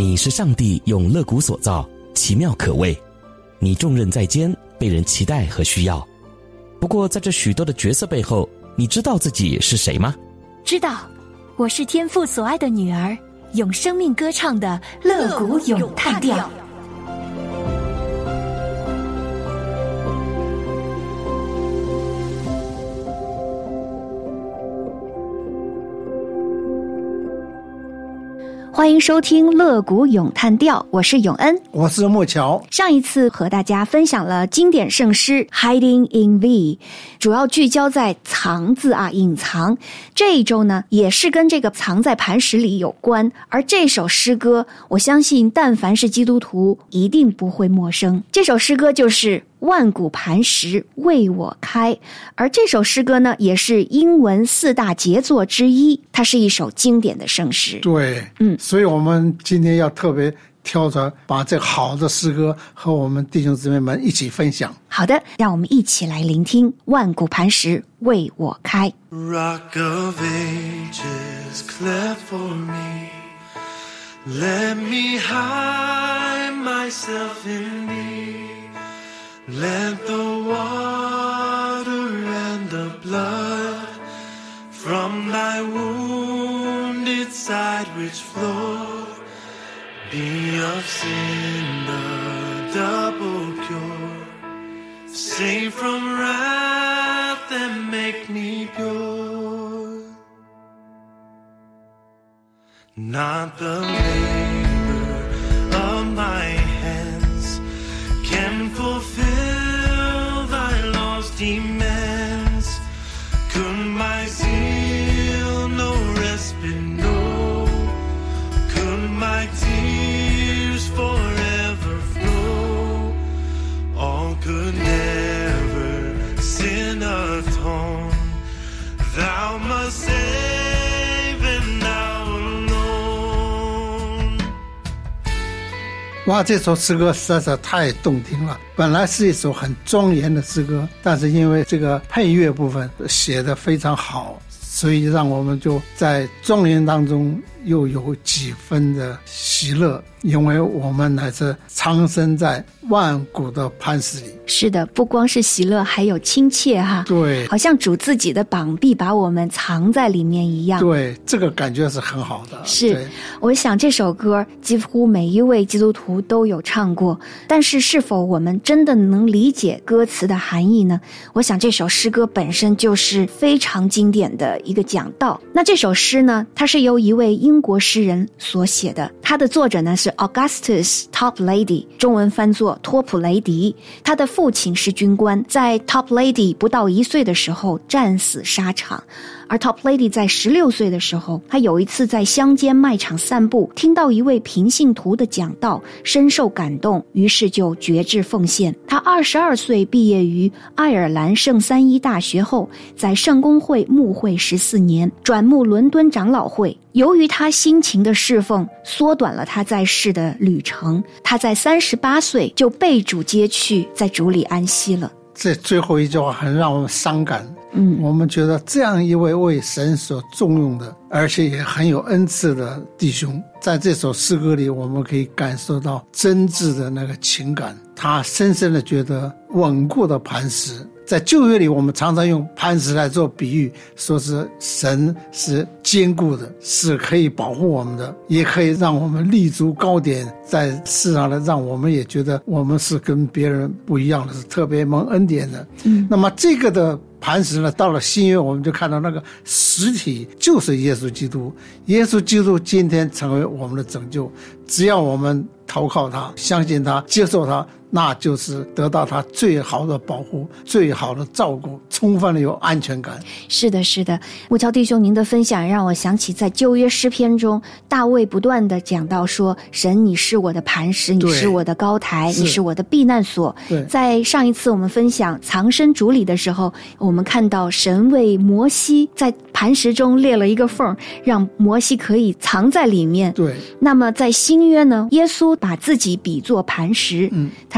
你是上帝用肋骨所造，奇妙可畏。你重任在肩，被人期待和需要。不过在这许多的角色背后，你知道自己是谁吗？ 知道，我是天父所爱的女儿，用生命歌唱的肋骨咏叹调。欢迎收听肋骨咏叹调，我是永恩， 我是莫乔。 上一次和大家分享了经典圣诗 Hiding in Thee， 主要聚焦在藏字隐藏。这一周呢，也是跟这个藏在磐石里有关，而这首诗歌我相信但凡是基督徒一定不会陌生。这首诗歌就是万古磐石为我开，而这首诗歌呢，也是英文4大杰作之一，它是一首经典的圣诗。 对，所以我们今天要特别挑出来，把这好的诗歌和我们弟兄姊妹们一起分享。 好的，让我们一起来聆听万古磐石为我开。 Rock of ages, cleft for me, let me hide myself in thee.Let the water and the blood from thy wounded side which flow be of sin the double cure, save from wrath and make me pure. Not the labor of my hands can fulfill thy law's demands. Could my zeal no respite know? Could my tears forever flow? All could never sin atone. Thou must save and thou alone. 哇，这首诗歌实在是太动听了。本来是一首很庄严的诗歌，但是因为这个配乐部分写得非常好，所以让我们就在庄严当中又有几分的喜乐，因为我们乃是藏身在万古的磐石里。 是的，不光是喜乐，还有亲切哈。 对， 好像主自己的膀臂把我们藏在里面一样。 对，这个感觉是很好的。 是，我想这首歌几乎每一位基督徒都有唱过，但是是否我们真的能理解歌词的含义呢？我想这首诗歌本身就是非常经典的一个讲道。那这首诗呢，它是由一位英国诗人所写的，他的作者呢是 Augustus Toplady， 中文翻作托普雷迪。他的父亲是军官，在 Toplady 不到1岁的时候战死沙场。而 Toplady 在16岁的时候，他有一次在乡间卖场散步，听到一位平信徒的讲道，深受感动，于是就决志奉献。他22岁毕业于爱尔兰圣三一大学后，在圣公会牧会14年，转牧伦敦长老会。由于他辛勤的侍奉，缩短了他在世的旅程，他在38岁就被主接去，在主里安息了。 这最后一句话很让我们伤感。我们觉得这样一位为神所重用的，而且也很有恩赐的弟兄，在这首诗歌里我们可以感受到真挚的那个情感。他深深的觉得稳固的磐石，在旧约里我们常常用磐石来做比喻，说是神是坚固的，是可以保护我们的，也可以让我们立足高点，在世上的让我们也觉得我们是跟别人不一样的，是特别蒙恩典的。那么这个的磐石呢，到了新约我们就看到那个实体就是耶稣基督。耶稣基督今天成为我们的拯救，只要我们投靠他，相信他，接受他，那就是得到他最好的保护，最好的照顾，充分的有安全感。 是的，是的，木桥弟兄您的分享让我想起在旧约诗篇中，大卫不断的讲到说，神你是我的磐石，你是我的高台，你是我的避难所。在上一次我们分享藏身主里的时候，我们看到神为摩西在磐石中裂了一个缝，让摩西可以藏在里面。 对。 那么在新约呢，耶稣把自己比作磐石，他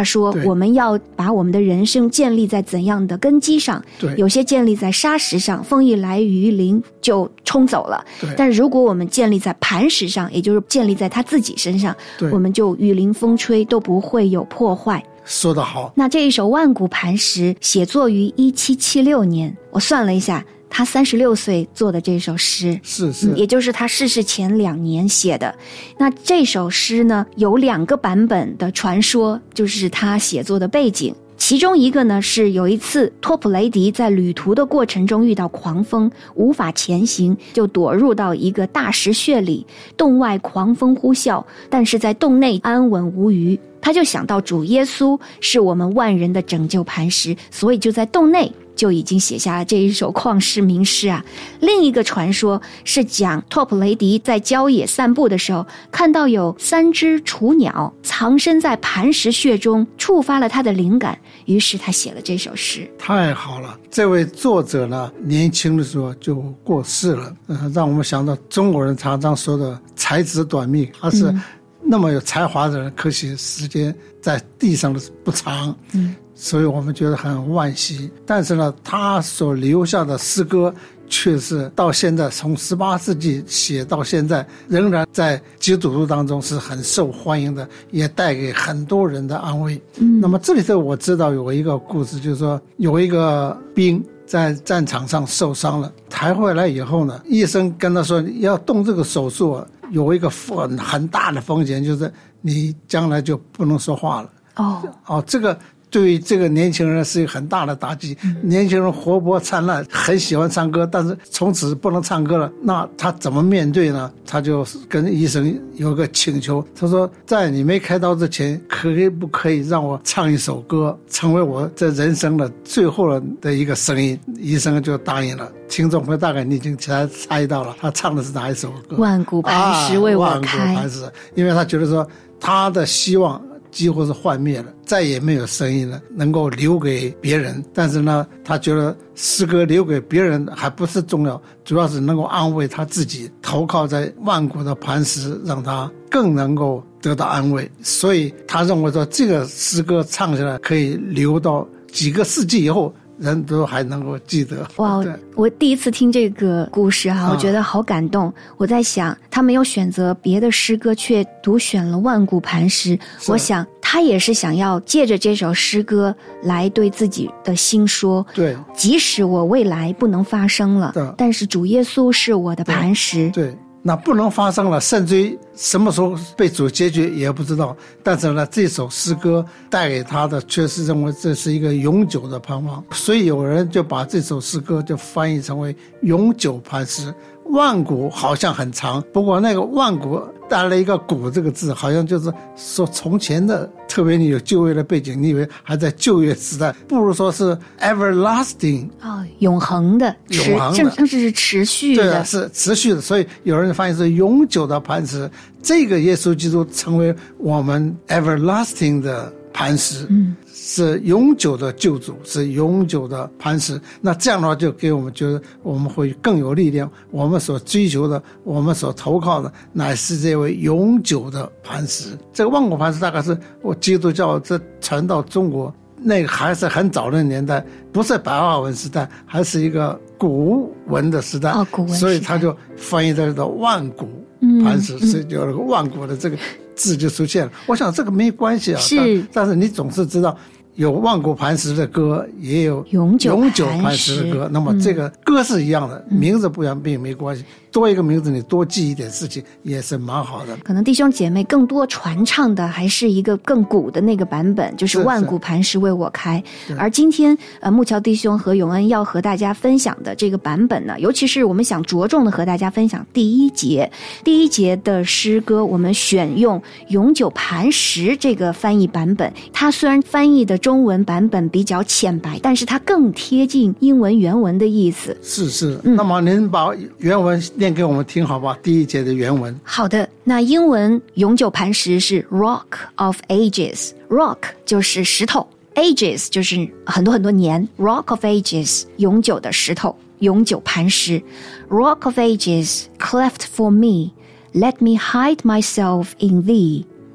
他说我们要把我们的人生建立在怎样的根基上，有些建立在沙石上，风一来雨一淋就冲走了，但如果我们建立在磐石上，也就是建立在他自己身上，我们就雨淋风吹都不会有破坏。 说得好。 那这一首万古磐石写作于1776年，我算了一下，他36岁做的这首诗， 是也就是他逝世前2年写的。那这首诗呢，有2个版本的传说，就是他写作的背景。其中一个呢，是有一次托普雷迪在旅途的过程中遇到狂风，无法前行，就躲入到一个大石穴里，洞外狂风呼啸，但是在洞内安稳无虞。他就想到主耶稣是我们万人的拯救磐石，所以就在洞内就已经写下了这一首旷世名诗啊。另一个传说是讲托普雷迪在郊野散步的时候，看到有3只雏鸟藏身在磐石穴中，触发了他的灵感，于是他写了这首诗。 太好了，这位作者呢，年轻的时候就过世了，让我们想到中国人常常说的才子短命，他是那么有才华的人，可惜时间在地上的不长，所以我们觉得很惋惜。但是呢，他所留下的诗歌却是到现在从18世纪写到现在，仍然在基督徒当中是很受欢迎的，也带给很多人的安慰。那么这里头我知道有一个故事，就是说有一个兵在战场上受伤了，抬回来以后呢，医生跟他说要动这个手术有一个很大的风险，就是你将来就不能说话了。这个对于这个年轻人是一个很大的打击。年轻人活泼灿烂，很喜欢唱歌，但是从此不能唱歌了，那他怎么面对呢？他就跟医生有个请求，他说在你没开刀之前，可不可以让我唱一首歌，成为我这人生的最后的一个声音？医生就答应了。听众朋友大概你已经猜到了，他唱的是哪一首歌？ 万古磐石为我开。 万古磐石，因为他觉得说他的希望几乎是幻灭了，再也没有声音了，能够留给别人。但是呢，他觉得诗歌留给别人还不是重要，主要是能够安慰他自己，投靠在万古的磐石，让他更能够得到安慰。所以他认为说这个诗歌唱下来可以留到几个世纪以后，人都还能够记得。 哇，我第一次听这个故事我觉得好感动。我在想，他没有选择别的诗歌，却独选了万古磐石。我想他也是想要借着这首诗歌来对自己的心说， 对， 即使我未来不能发生了，但是主耶稣是我的磐石。 对，那不能发生了，甚至于什么时候被主解决也不知道。但是呢，这首诗歌带给他的确实认为这是一个永久的盼望，所以有人就把这首诗歌就翻译成为永久磐石。万古好像很长，不过那个万古带了一个古这个字，好像就是说从前的，特别你有旧约的背景，你以为还在旧约时代，不如说是 everlasting 永恒的，甚至是持续的。 对，是持续的，所以有人翻译是永久的磐石。这个耶稣基督成为我们 everlasting 的磐石，是永久的救主，是永久的磐石。那这样的话就给我们觉得我们会更有力量，我们所追求的，我们所投靠的乃是这位永久的磐石。这个万古磐石大概是我基督教这传到中国那个还是很早的年代，不是白话文时代，还是一个古文的时代， 古文时代， 所以他就翻译在万古磐石，所以就有了个万古的这个字就出现了。我想这个没关系但是你总是知道有万古磐石的歌，也有永久磐石的歌，那么这个歌是一样的，名字不一样并没关系，多一个名字你多记一点事情也是蛮好的。 可能弟兄姐妹更多传唱的还是一个更古的那个版本，就是万古磐石为我开。而今天木桥弟兄和永恩要和大家分享的这个版本呢，尤其是我们想着重的和大家分享第一节的诗歌，我们选用永久磐石这个翻译版本。它虽然翻译的中文版本比较浅白，但是它更贴近英文原文的意思。 是那么您把原文念给我们听好吧，第一节的原文。 好的，那英文永久磐石是 Rock of Ages， Rock 就是石头， Ages 就是很多很多年， Rock of Ages 永久的石头，永久磐石。 Rock of Ages cleft for me, let me hide myself in thee,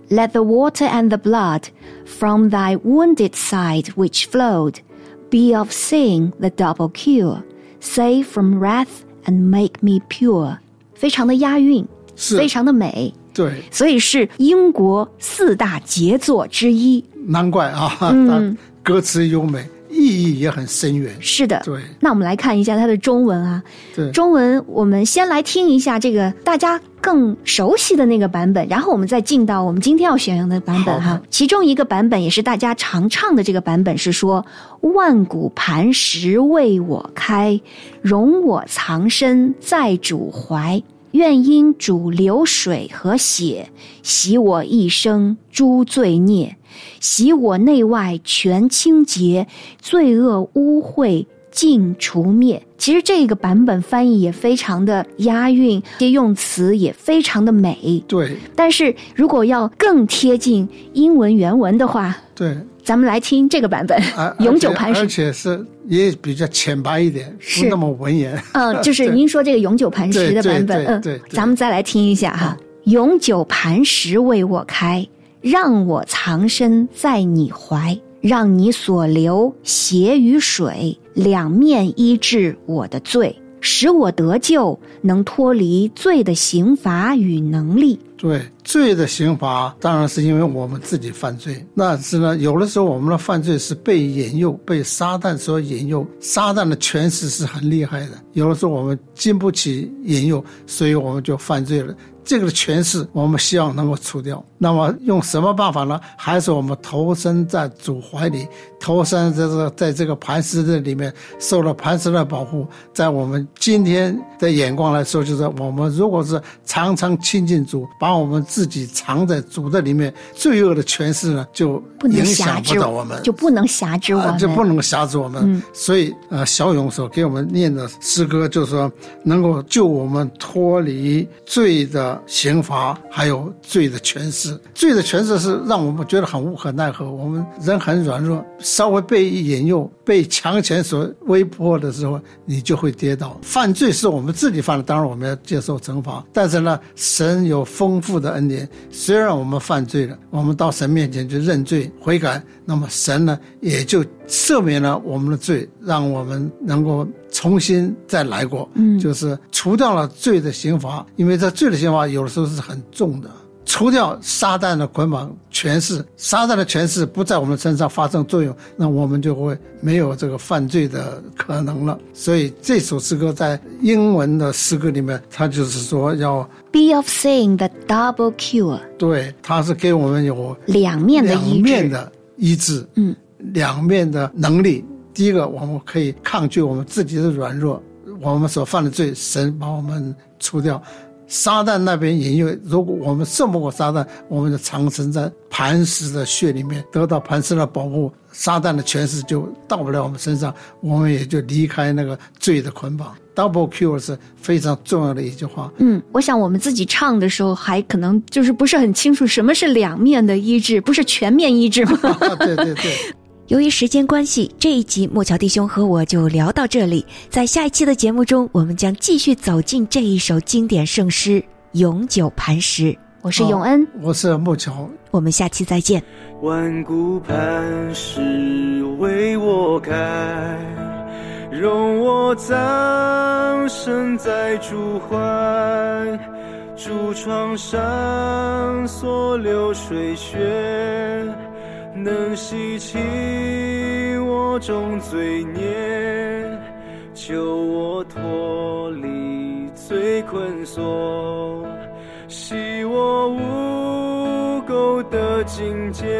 Let the water and the blood from thy wounded side which flowed be of sin the double cure, save from wrath and make me pure. 非常的押韵，非常的美， 对， 所以是英国4大杰作之一。 难怪啊，它歌词优美，意义也很深远。 是的， 对。 那我们来看一下它的中文啊。 对， 中文我们先来听一下这个大家更熟悉的那个版本，然后我们再进到我们今天要选用的版本哈。其中一个版本也是大家常唱的这个版本是说：万古磐石为我开，容我藏身在主怀。愿因主流水和血，洗我一生诸罪孽，洗我内外全清洁，罪恶污秽尽除灭。其实这个版本翻译也非常的押韵，这些用词也非常的美。 对， 但是如果要更贴近英文原文的话， 对， 咱们来听这个版本，永久磐石， 而且是也比较浅白一点，不那么文言。 就是您说这个永久磐石的版本， 对， 咱们再来听一下哈。永久磐石为我开，让我藏身在你怀，让你所流血与水，两面医治我的罪，使我得救，能脱离罪的刑罚与能力。 对，罪的刑罚当然是因为我们自己犯罪，但是呢，有的时候我们的犯罪是被引诱，被撒旦所引诱，撒旦的权势是很厉害的，有的时候我们经不起引诱，所以我们就犯罪了。这个的权势我们希望能够除掉，那么用什么办法呢？还是我们投身在主怀里，投身在这个磐石的里面，受了磐石的保护。在我们今天的眼光来说，就是我们如果是常常亲近主，把我们自己藏在主的里面，罪恶的权势呢就影响不到我们， 就不能辖制我们， 就不能辖制我们。所以小勇所给我们念的诗歌就是说，能够救我们脱离罪的刑罚，还有罪的权势。罪的权势是让我们觉得很无可奈何，我们人很软弱，稍微被引诱，被强权所威迫的时候，你就会跌倒。犯罪是我们自己犯的，当然我们要接受惩罚，但是呢，神有丰富的恩典，虽然我们犯罪了，我们到神面前就认罪悔改，那么神呢也就赦免了我们的罪，让我们能够重新再来过，就是除掉了罪的刑罚。因为这罪的刑罚有的时候是很重的，除掉撒旦的捆绑权势，撒旦的权势不在我们身上发生作用，那我们就会没有这个犯罪的可能了。所以这首诗歌在英文的诗歌里面，它就是说要 Be of sin the double cure， 对，它是给我们有两面的医治，两面的能力。第一个，我们可以抗拒我们自己的软弱，我们所犯的罪，神把我们除掉。撒旦那边引诱，如果我们胜不过撒旦，我们就藏身在磐石的血里面，得到磐石的保护，撒旦的权势就到不了我们身上，我们也就离开那个罪的捆绑。Double cure 是非常重要的一句话。 我想我们自己唱的时候还可能就是不是很清楚什么是两面的医治，不是全面医治吗？ 对对对。 由于时间关系，这一集木桥弟兄和我就聊到这里。在下一期的节目中，我们将继续走进这一首经典圣诗《永久磐石》。 我是永恩， 我是木桥， 我们下期再见。 万古磐石为我开，容我葬身在主怀，主床上所流水血，能洗清我众罪孽，救我脱离罪捆锁，洗我污垢的境界。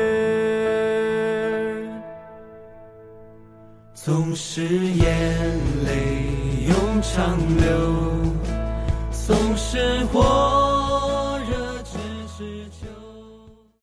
纵使眼泪永长流，